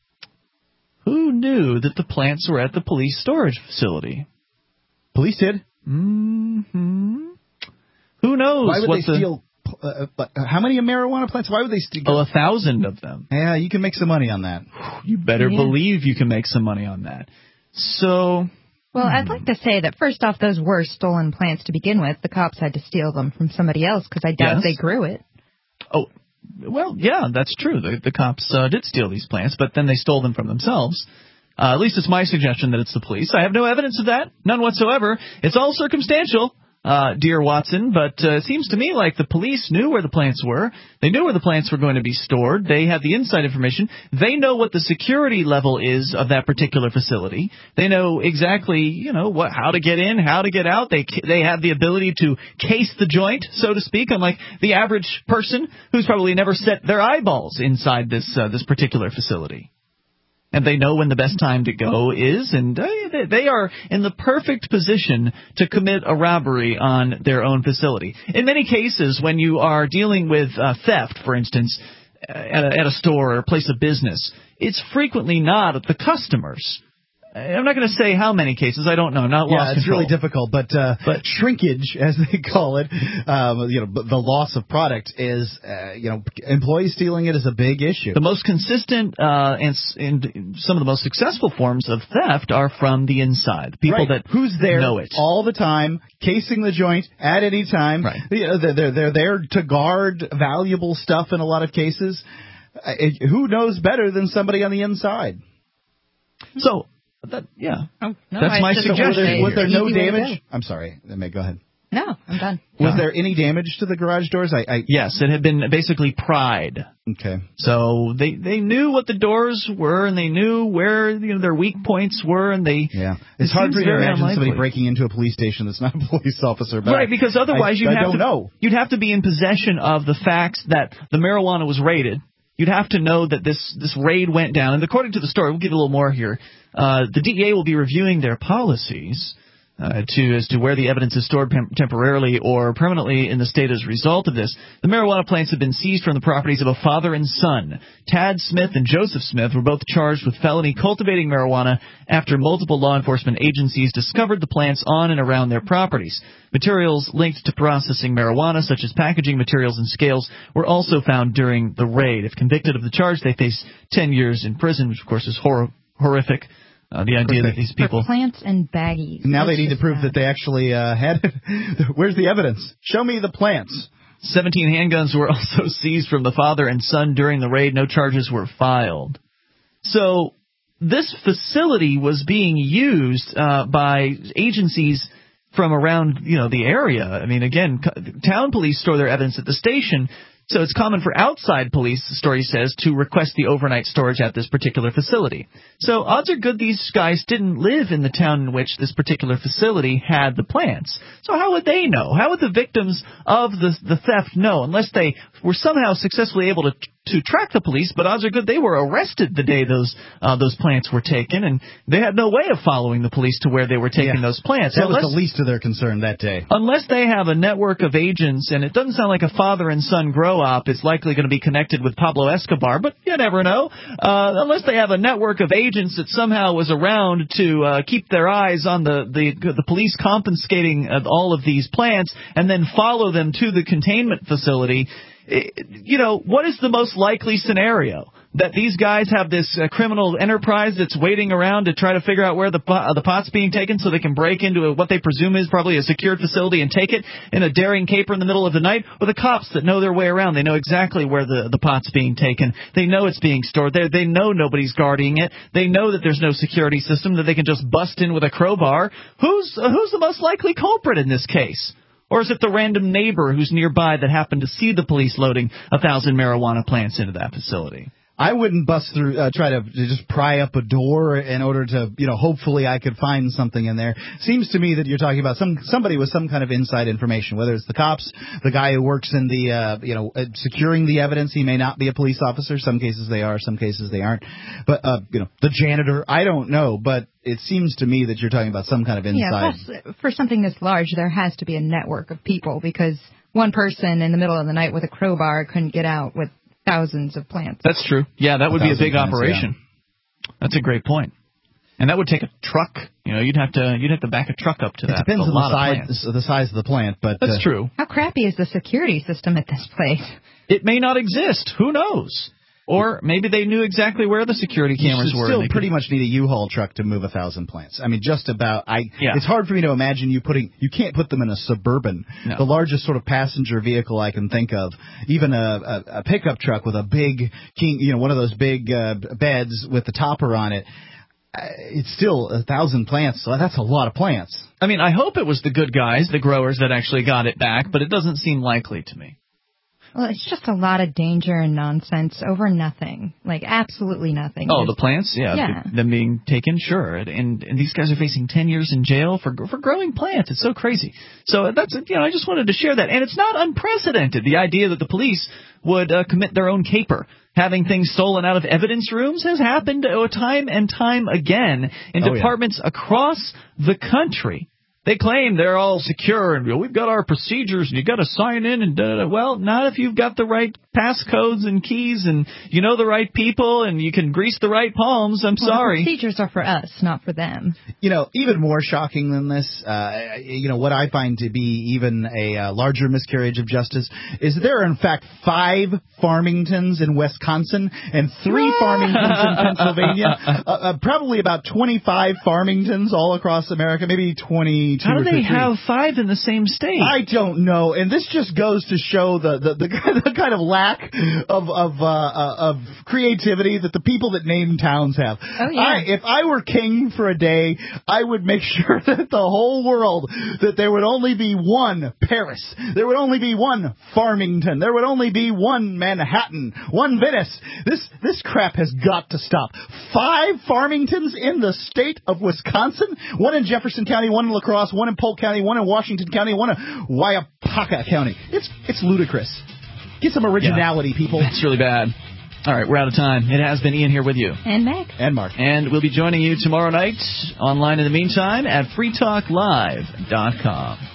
who knew that the plants were at the police storage facility? Police did. Mm-hmm. Who knows? Why would they steal how many marijuana plants? Why would they steal? 1,000 of them. Yeah, you can make some money on that. You better believe you can make some money on that. So... Well, I'd like to say that first off, those were stolen plants to begin with. The cops had to steal them from somebody else because I doubt they grew it. Oh, well, yeah, that's true. The cops did steal these plants, but then they stole them from themselves. At least it's my suggestion that it's the police. I have no evidence of that, none whatsoever. It's all circumstantial, dear Watson, but it seems to me like the police knew where the plants were. They knew where the plants were going to be stored. They had the inside information. They know what the security level is of that particular facility. They know exactly, how to get in, how to get out. They have the ability to case the joint, so to speak, unlike the average person who's probably never set their eyeballs inside this particular facility. And they know when the best time to go is, and they are in the perfect position to commit a robbery on their own facility. In many cases, when you are dealing with theft, for instance, at a store or a place of business, it's frequently not the customers. I'm not going to say how many cases. I don't know. Not lost it's control. Really difficult. But shrinkage, as they call it, the loss of product is, employees stealing it is a big issue. The most consistent and some of the most successful forms of theft are from the inside. People that who's there know it all the time, casing the joint at any time. Right. They're there to guard valuable stuff in a lot of cases. Who knows better than somebody on the inside? So. Oh, no, that's my suggestion. Was there no damage? I'm sorry. Go ahead. No, I'm done. Was there any damage to the garage doors? Yes, it had been basically pried. Okay. So they knew what the doors were, and they knew where their weak points were, and they. Yeah. It's hard for you to imagine somebody breaking into a police station that's not a police officer. But right, because otherwise you'd have to be in possession of the facts that the marijuana was raided. You'd have to know that this raid went down. And according to the story, we'll get a little more here. The DEA will be reviewing their policies as to where the evidence is stored temporarily or permanently in the state as a result of this. The marijuana plants have been seized from the properties of a father and son. Tad Smith and Joseph Smith were both charged with felony cultivating marijuana after multiple law enforcement agencies discovered the plants on and around their properties. Materials linked to processing marijuana, such as packaging materials and scales, were also found during the raid. If convicted of the charge, they face 10 years in prison, which, of course, is horrific. The idea that these people... For plants and baggies. Now they need to prove that they actually had it. Where's the evidence? Show me the plants. 17 handguns were also seized from the father and son during the raid. No charges were filed. So this facility was being used by agencies from around the area. I mean, again, town police store their evidence at the station. So it's common for outside police, the story says, to request the overnight storage at this particular facility. So odds are good these guys didn't live in the town in which this particular facility had the plants. So how would they know? How would the victims of the theft know unless they were somehow successfully able to track the police? But odds are good they were arrested the day those plants were taken, and they had no way of following the police to where they were taking those plants. That was the least of their concern that day. Unless they have a network of agents, and it doesn't sound like a father and son grow-op is likely going to be connected with Pablo Escobar, but you never know. Unless they have a network of agents that somehow was around to keep their eyes on the police confiscating all of these plants and then follow them to the containment facility. What is the most likely scenario? That these guys have this criminal enterprise that's waiting around to try to figure out where the pot's being taken so they can break into what they presume is probably a secured facility and take it in a daring caper in the middle of the night? Or the cops that know their way around? They know exactly where the pot's being taken. They know it's being stored there. They know nobody's guarding it. They know that there's no security system, that they can just bust in with a crowbar. Who's the most likely culprit in this case? Or is it the random neighbor who's nearby that happened to see the police loading 1,000 marijuana plants into that facility? I wouldn't bust through, try to just pry up a door in order to, hopefully I could find something in there. Seems to me that you're talking about somebody with some kind of inside information, whether it's the cops, the guy who works in the, securing the evidence. He may not be a police officer. Some cases they are, some cases they aren't. But, the janitor, I don't know, but it seems to me that you're talking about some kind of inside. Yeah, plus, for something this large, there has to be a network of people because one person in the middle of the night with a crowbar couldn't get out with thousands of plants. That's true. Yeah, that would be a big operation. Yeah. That's a great point. And that would take a truck. You'd have to back a truck up to that. It depends on the size of the plant, but that's true. How crappy is the security system at this place? It may not exist. Who knows? Or maybe they knew exactly where the security cameras were. You still pretty much need a U-Haul truck to move 1,000 plants. I mean, just about. It's hard for me to imagine you can't put them in a Suburban. No. The largest sort of passenger vehicle I can think of, even a pickup truck with a big one of those big beds with the topper on it. It's still 1,000 plants, so that's a lot of plants. I mean, I hope it was the good guys, the growers, that actually got it back, but it doesn't seem likely to me. Well, it's just a lot of danger and nonsense over nothing. Like, absolutely nothing. Oh, the plants? Yeah. Them being taken, sure. And these guys are facing 10 years in jail for growing plants. It's so crazy. So that's, I just wanted to share that. And it's not unprecedented. The idea that the police would commit their own caper. Having things stolen out of evidence rooms has happened time and time again in departments across the country. They claim they're all secure and we've got our procedures and you got to sign in and well, not if you've got the right passcodes and keys and you know the right people and you can grease the right palms. I'm sorry. The procedures are for us, not for them. Even more shocking than this, what I find to be even a larger miscarriage of justice is there are in fact 5 Farmingtons in Wisconsin and 3 Farmingtons in Pennsylvania. Probably about 25 Farmingtons all across America, maybe 20. How do they have 5 in the same state? I don't know, and this just goes to show the kind of lack of creativity that the people that name towns have. Oh yeah. If I were king for a day, I would make sure that the whole world that there would only be 1 Paris, there would only be 1 Farmington, there would only be 1 Manhattan, 1 Venice. This crap has got to stop. 5 Farmingtons in the state of Wisconsin, 1 in Jefferson County, 1 in La Crosse, 1 in Polk County, 1 in Washington County, 1 in Waiapaca County. It's ludicrous. Get some originality, people. That's really bad. All right, we're out of time. It has been Ian here with you. And Meg. And Mark. And we'll be joining you tomorrow night online in the meantime at freetalklive.com.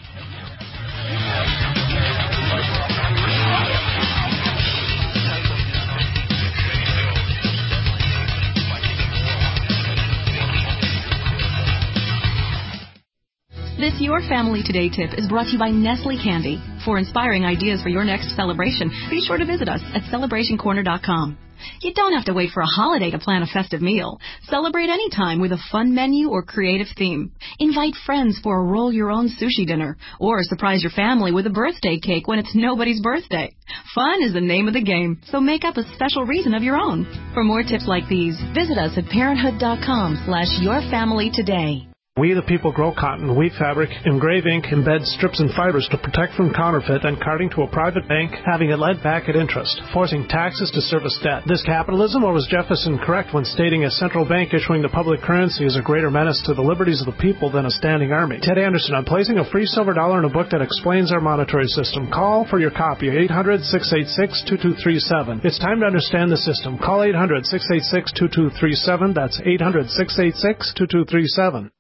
This Your Family Today tip is brought to you by Nestle Candy. For inspiring ideas for your next celebration, be sure to visit us at celebrationcorner.com. You don't have to wait for a holiday to plan a festive meal. Celebrate anytime with a fun menu or creative theme. Invite friends for a roll-your-own sushi dinner, or surprise your family with a birthday cake when it's nobody's birthday. Fun is the name of the game, so make up a special reason of your own. For more tips like these, visit us at parenthood.com/yourfamilytoday. We the people grow cotton, weave fabric, engrave ink, embed strips and fibers to protect from counterfeit and carting to a private bank, having it lent back at interest, forcing taxes to service debt. This capitalism, or was Jefferson correct when stating a central bank issuing the public currency is a greater menace to the liberties of the people than a standing army? Ted Anderson, I'm placing a free silver dollar in a book that explains our monetary system. Call for your copy, 800-686-2237. It's time to understand the system. Call 800-686-2237. That's 800-686-2237.